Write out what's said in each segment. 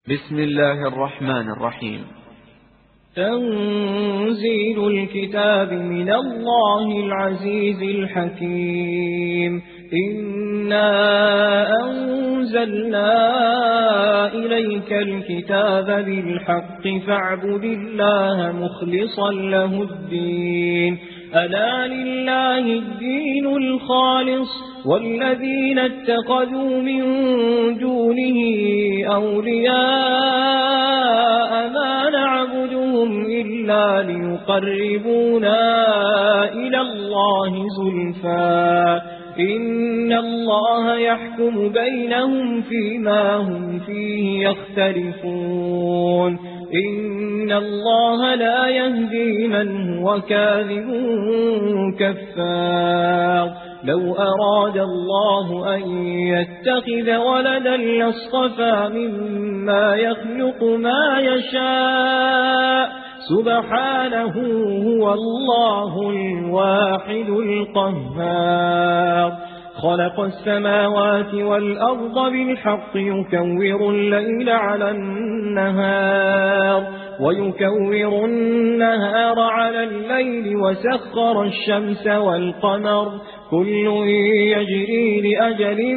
بسم الله الرحمن الرحيم. تنزيل الكتاب من الله العزيز الحكيم. إنا أنزلنا إليك الكتاب بالحق فاعبد الله مخلصا له الدين. ألا لله الدين الخالص والذين اتخذوا من دونه أولياء ما نعبدهم إلا ليقربونا إلى الله زلفى إن الله يحكم بينهم فيما هم فيه يختلفون. إن الله لا يهدي من هو كاذب كفار. لو أراد الله أن يتخذ ولدا لاصطفى مما يخلق ما يشاء سبحانه هو الله الواحد القهار. خلق السماوات والأرض بالحق يكور الليل على النهار ويكور النهار على الليل وسخر الشمس والقمر كل يجري لأجل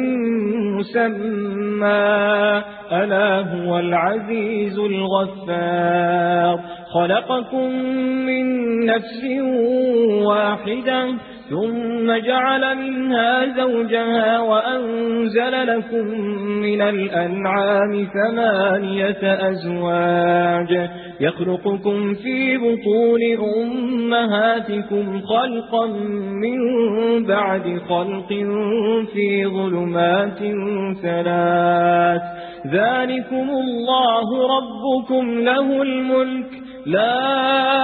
مسمى ألا هو العزيز الغفار. خلقكم من نفس واحدة ثم جعل منها زوجها وأنزل لكم من الأنعام 8 أزواج يخلقكم في بطون أمهاتكم خلقا من بعد خلق في ظلمات 3 ذلكم الله ربكم له الملك لا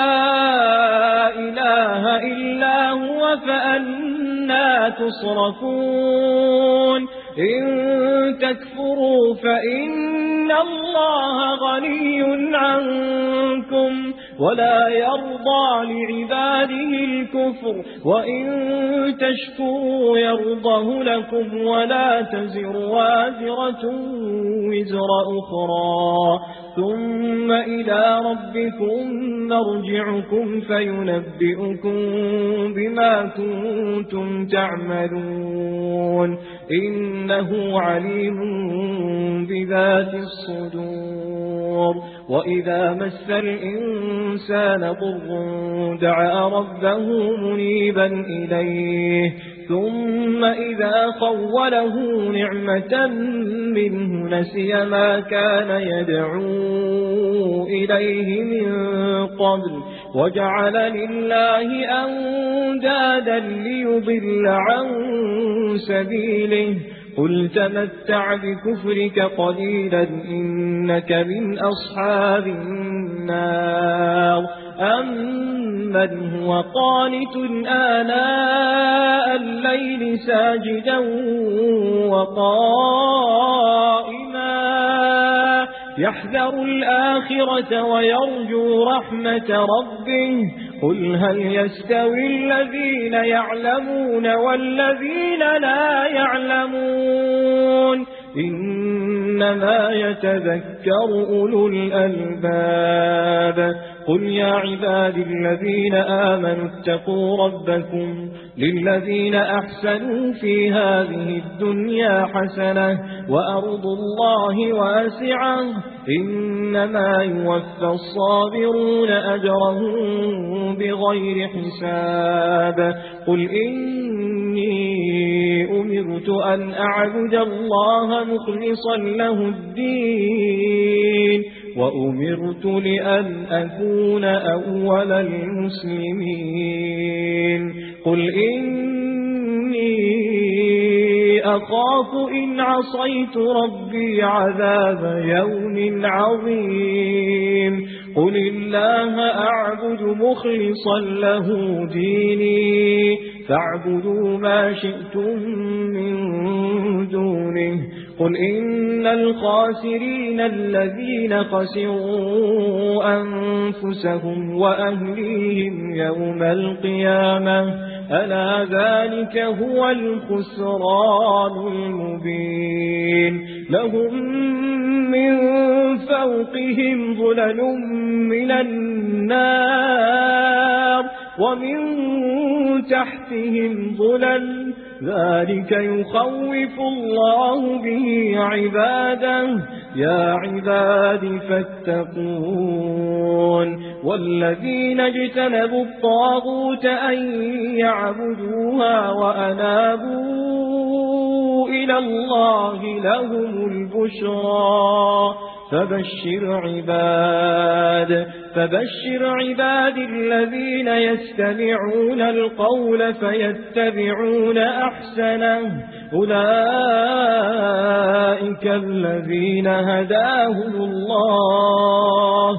إله إلا هو فأنا تصرفون. إن تكفروا فإن الله غني عنكم ولا يرضى لعباده الكفر وإن تشكروا يرضه لكم ولا تزر وازرة وزر أخرى ثم إلى ربكم مرجعكم فينبئكم بما كنتم تعملون إنه عليم بذات الصدور. وإذا مس الإنسان ضر دعا ربه منيبا إليه ثم إذا خوله نعمة منه نسي ما كان يدعو إليه من قبل وجعل لله أندادا ليضل عن سبيله. قل تمتع بكفرك قليلا إنك من أصحاب النار. أمن هو قانت آناء الليل ساجدا وقائما يحذر الآخرة ويرجو رحمة ربه. قل هل يستوي الذين يعلمون والذين لا يعلمون إنما يتذكر أولو الألباب. قل يا عبادي الذين آمنوا اتقوا ربكم للذين أحسنوا في هذه الدنيا حسنة وأرض الله واسعة إنما يوفى الصابرون أجرهم بغير حساب. قل إني أمرت أن أعبد الله مخلصا له الدين وأمرت لأن أكون أول المسلمين. قل إني أخاف إن عصيت ربي عذاب يوم عظيم. قل الله أعبد مخلصا له ديني فاعبدوا ما شئتم من دونه. قل إن الخاسرين الذين خسروا أنفسهم وأهليهم يوم القيامة ألا ذلك هو الخسران المبين. لهم من فوقهم ظلل من النار ومن تحتهم ظلل ذلك يخوف الله به عباده يا عباد فاتقون والذين اجتنبوا الطاغوت أن يعبدوها وأنابوا إلى الله لهم البشرى فبشر عباد الذين يستمعون القول فيتبعون أحسنه أولئك الذين هداهم الله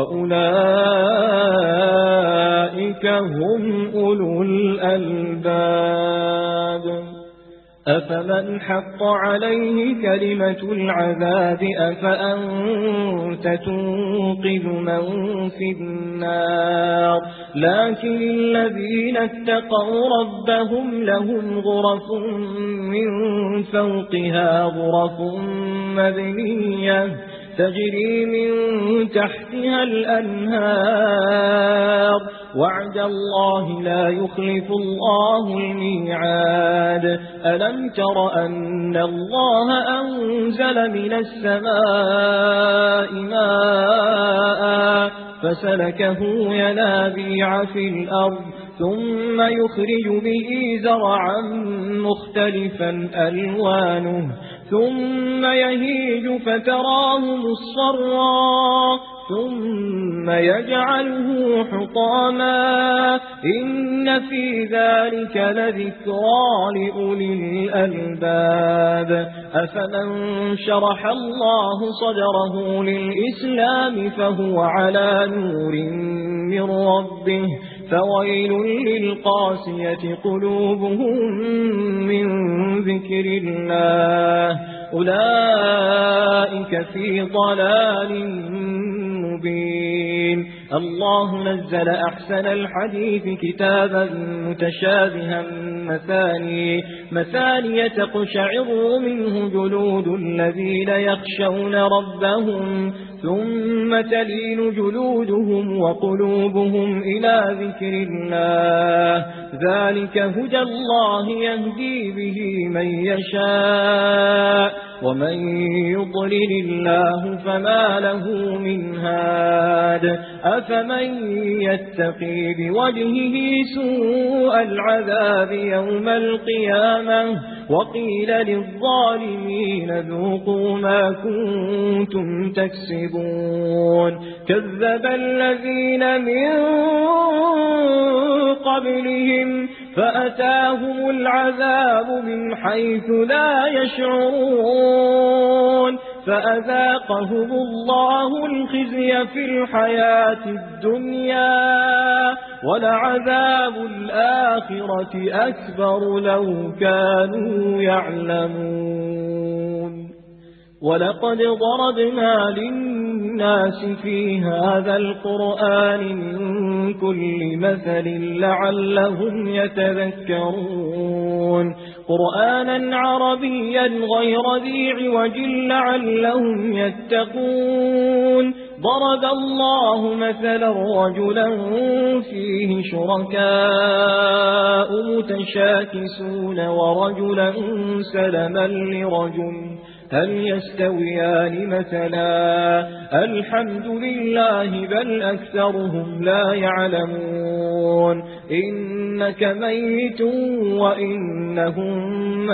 وأولئك هم أولو الألباب أفمن حق عليه كلمة العذاب أفأنت تنقذ من في النار لكن الذين اتقوا ربهم لهم غرف من فوقها غرف مبنية تجري من تحتها الأنهار وعد الله لا يخلف الله الميعاد ألم تر أن الله أنزل من السماء ماء فسلكه ينابيع في الأرض ثم يخرج به زرعا مختلفا ألوانه ثم يهيج فتراه مصفرا ثم يجعله حطاما إن في ذلك لذكرى لأولي الألباب أفمن شرح الله صدره للإسلام فهو على نور من ربه فويل للقاسية قلوبهم من ذكر الله أولئك في ضلال مبين الله نزل أحسن الحديث كتابا متشابها مثانية تقشعر منه جلود الذين يخشون ربهم ثم تلين جلودهم وقلوبهم إلى ذكر الله ذلك هدى الله يهدي به من يشاء ومن يضلل الله فما له من هاد أفمن يتقي بوجهه سوء العذاب يوم القيامة وقيل للظالمين ذوقوا ما كنتم تكسبون كذب الذين من قبلهم فأتاهم العذاب من حيث لا يشعرون فأذاقهم الله الخزي في الحياة الدنيا ولعذاب الآخرة أكبر لو كانوا يعلمون ولقد ضربنا للناس في هذا القرآن من كل مثل لعلهم يتذكرون قرآنا عربيا غير ذي عوج لعلهم يتقون ضرب الله مثلا رجلا فيه شركاء متشاكسون ورجلا سلما لرجل هل يستويان مثلا الحمد لله بل أكثرهم لا يعلمون إنك ميت وإنهم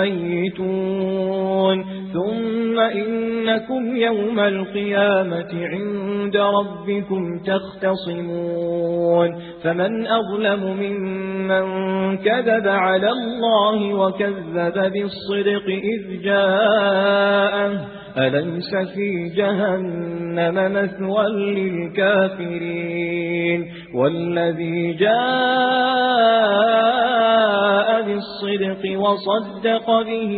ميتون ثم إنكم يوم القيامة عند ربكم تختصمون فمن أظلم ممن كذب على الله وكذب بالصدق إذ جاءه أليس في جهنم مثوى للكافرين والذي جاء بالصدق وصدق به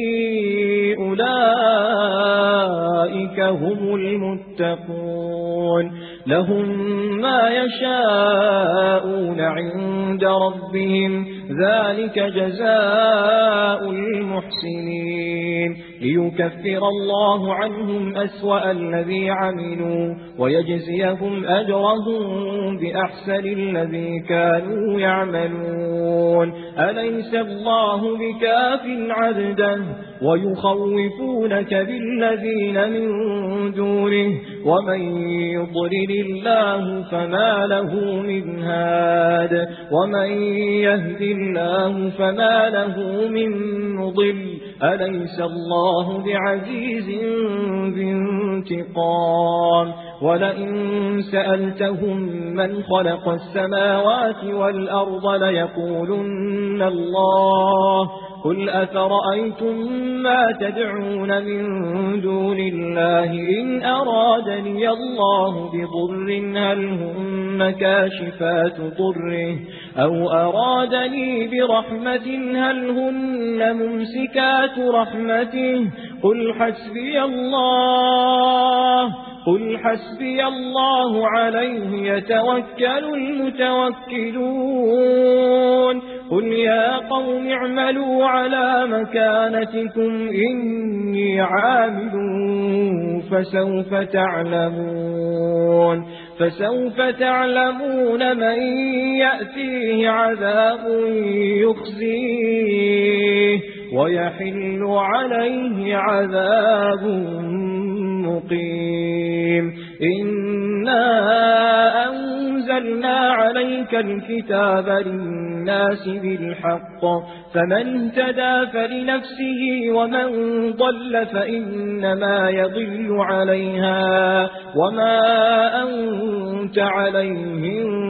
أولئك هم المتقون لهم ما يشاءون عند ربهم ذلك جزاء المحسنين ليكفر الله عنهم أسوأ الذي عملوا ويجزيهم أجرهم بأحسن الذي كانوا يعملون أليس الله بكاف عبده ويخوفونك بالذين من دونه ومن يضلل الله فما له من هاد ومن يهد الله فما له من مضل أليس الله بعزيز ذي انتقام ولئن سألتهم من خلق السماوات والأرض ليقولن الله قل أفرأيتم ما تدعون من دون الله إن أرادني الله بضر هل هن كاشفات ضره أو أرادني برحمة هل هن ممسكات رحمته قل حسبي الله عليه يتوكل المتوكلون قل يا قوم اعملوا على مكانتكم إني عامل فسوف تعلمون من يأتيه عذاب يخزيه ويحل عليه عذاب مقيم إنا أنزلنا عليك الكتاب للناس بالحق فمن اهتدى فلنفسه ومن ضل فإنما يضل عليها وما أنت عليهم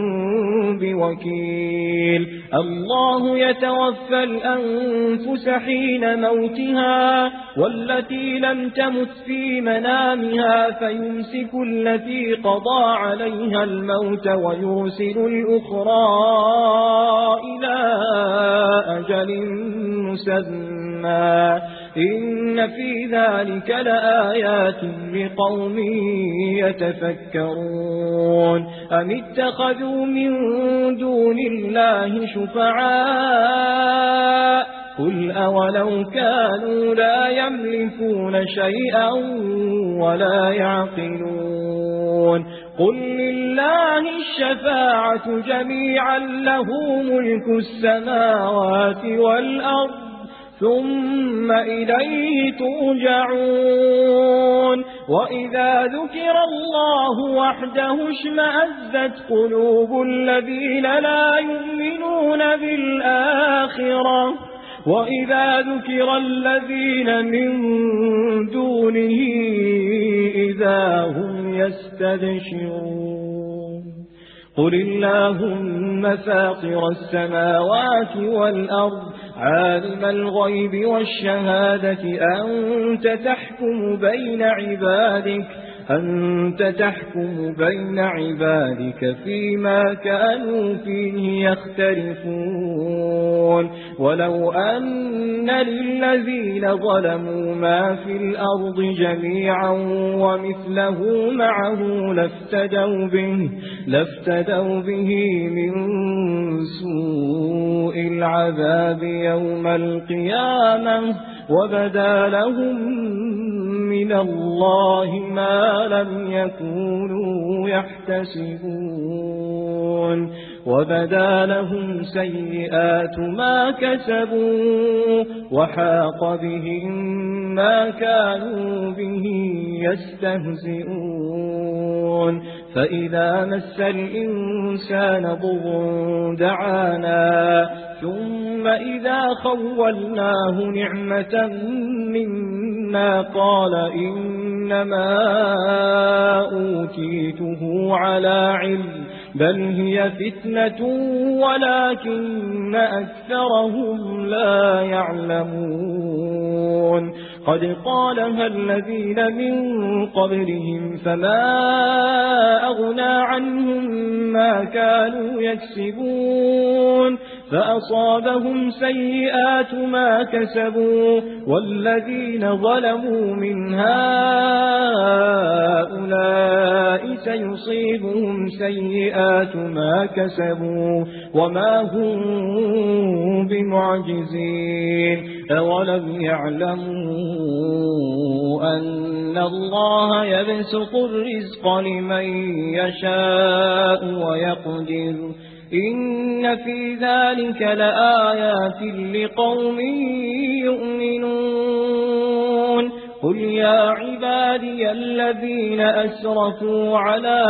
بوكيل الله يتوفى الأنفس حين موتها والتي لم تمت في منامها فيمسك التي قضى عليها الموت ويرسل الأخرى إلى أجل مسمى إن في ذلك لآيات لقوم يتفكرون أم اتخذوا من دون الله شفعاء قل أولو كانوا لا يملكون شيئا ولا يعقلون قل لله الشفاعة جميعا له ملك السماوات والأرض ثم إليه ترجعون وإذا ذكر الله وحده اشمأزت قلوب الذين لا يؤمنون بالآخرة وإذا ذكر الذين من دونه إذا هم يستبشرون قل اللهم فاطر السماوات والأرض عالم الغيب والشهادة أنت تحكم بين عبادك فيما كانوا فيه يختلفون ولو أن للذين ظلموا ما في الأرض جميعا ومثله معه لافتدوا به من سوء العذاب يوم القيامة وبدا لهم من الله ما لم يكونوا يحتسبون وبدا لهم سيئات ما كسبوا وحاق بهم ما كانوا به يستهزئون فإذا مس الإنسان ضر دعانا ثم إذا خولناه نعمة منا قال إنما أوتيته على علم بل هي فتنة ولكن أكثرهم لا يعلمون قد قالها الذين من قبلهم فما أغنى عنهم ما كانوا يكسبون فأصابهم سيئات ما كسبوا والذين ظلموا من هؤلاء سيصيبهم سيئات ما كسبوا وما هم بمعجزين أولم يعلموا أن الله يبسط الرزق لمن يشاء ويقدر إن في ذلك لآيات لقوم يؤمنون قل يا عبادي الذين أسرفوا على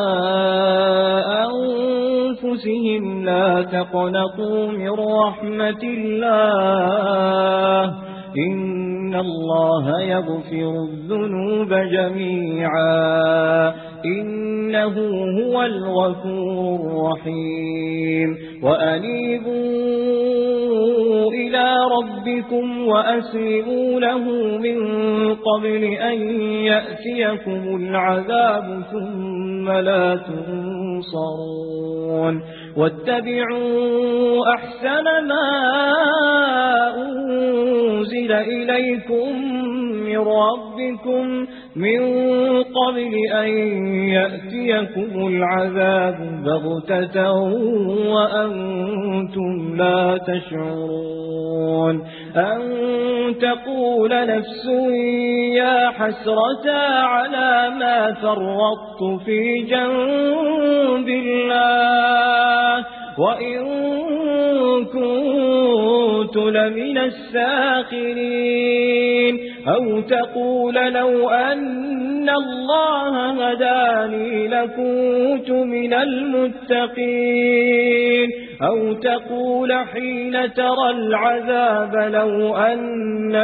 أنفسهم لا تقنطوا من رحمة الله إن الله يغفر الذنوب جميعا إنه هو الغفور الرحيم وأنيبوا إلى ربكم وأسلموا له من قبل أن يأتيكم العذاب ثم لا تنصرون واتبعوا أحسن ما أنزل إليكم من ربكم من قبل أن يأتيكم العذاب بغتة وأنتم لا تشعرون أن تقول نفس يا حسرة على ما فرطت في جنب الله وإن كنت لمن الساخرين أو تقول لو أن الله هداني لكنت من المتقين أو تقول حين ترى العذاب لو أن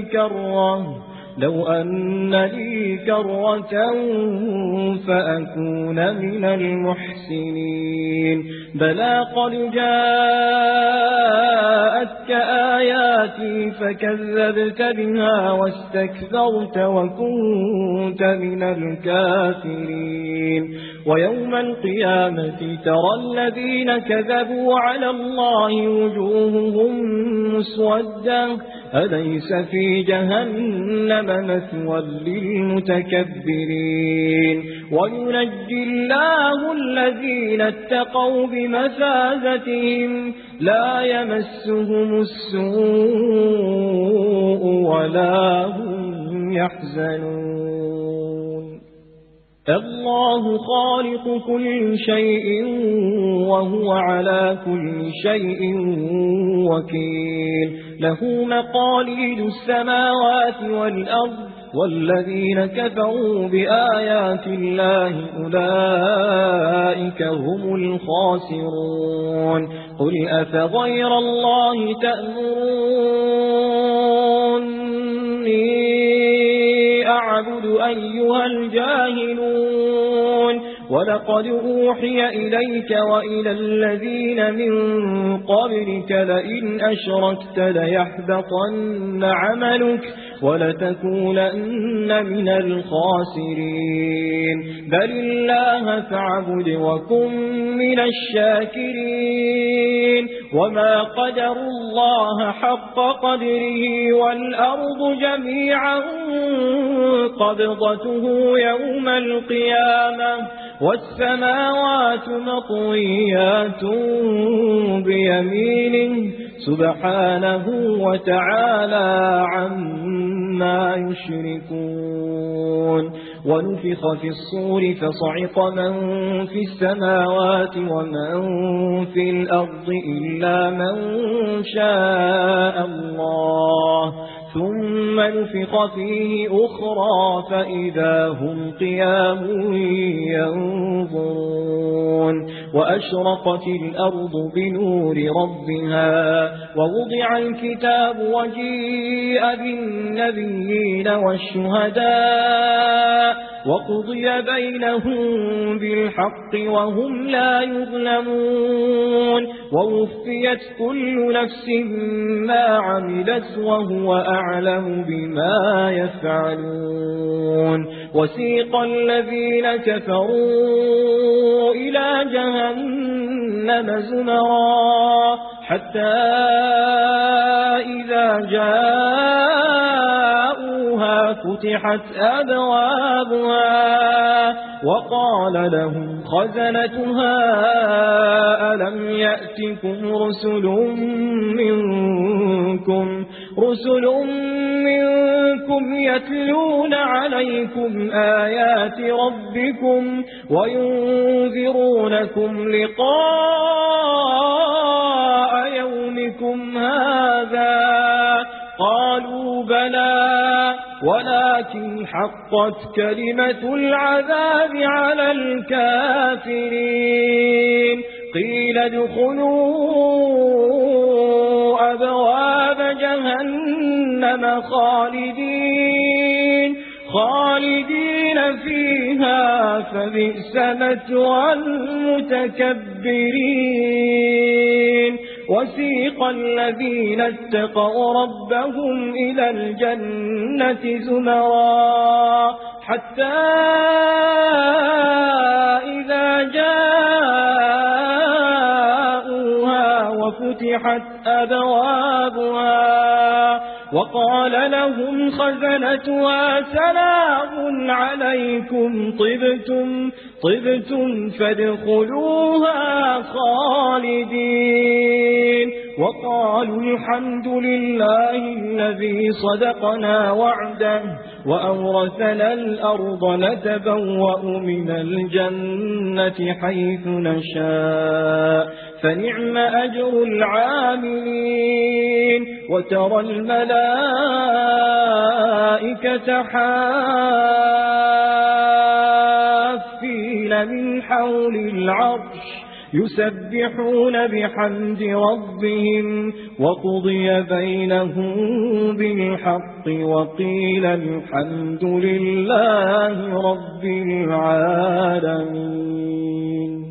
لي كرة فأكون من المحسنين بلى قد جاءتك آياتي فكذبت بها واستكبرت وكنت من الكافرين ويوم القيامة ترى الذين كذبوا على الله وجوههم مسودة أليس في جهنم مثوى للمتكبرين وينجي الله الذين اتقوا بمفازتهم لا يمسهم السوء ولا هم يحزنون الله خالق كل شيء وهو على كل شيء وكيل له مقاليد السماوات والأرض والذين كفروا بآيات الله أولئك هم الخاسرون قل أفغير الله تأمروني أعبد أيها الجاهلون ولقد أوحي إليك وإلى الذين من قبلك لئن أشركت ليحبطن عملك ولتكونن من الخاسرين بل الله فاعبد وكن من الشاكرين وما قدر الله حق قدره والأرض جميعا قبضته يوم القيامة والسماوات مطويات بيمينه سبحانه وتعالى عما يشركون ونفخ في الصور فصعق من في السماوات ومن في الأرض إلا من شاء الله ثم نفخ فيه أخرى فإذا هم قيام ينظرون وأشرقت الأرض بنور ربها ووضع الكتاب وجيء بالنبيين والشهداء وقضي بينهم بالحق وهم لا يظلمون ووفيت كل نفس ما عملت وهو أعلم بما يفعلون وسيق الذين كفروا إلى جهنم زمرا حتى إذا جاءوها فتحت أبوابها وقال لهم خزنتها ألم يأتكم رسل منكم يتلون عليكم آيات ربكم وينذرونكم لقاء يومكم هذا قالوا بلى ولكن حقت كلمة العذاب على الكافرين قيل ادخلوا أبواب جهنم خالدين فيها فبئس مثوى المتكبرين وسيق الذين اتقوا ربهم إلى الجنة زمرا حتى إذا جاءوها وفتحت أبوابها وقال لهم خزنتها سلام عليكم طبتم فادخلوها خالدين وقالوا الحمد لله الذي صدقنا وعده وأورثنا الأرض نتبوأ من الجنة حيث نشاء فنعم أجر العاملين وترى الملائكة حافين من حول العرش يسبحون بحمد ربهم وقضي بينهم بالحق وقيل الحمد لله رب العالمين.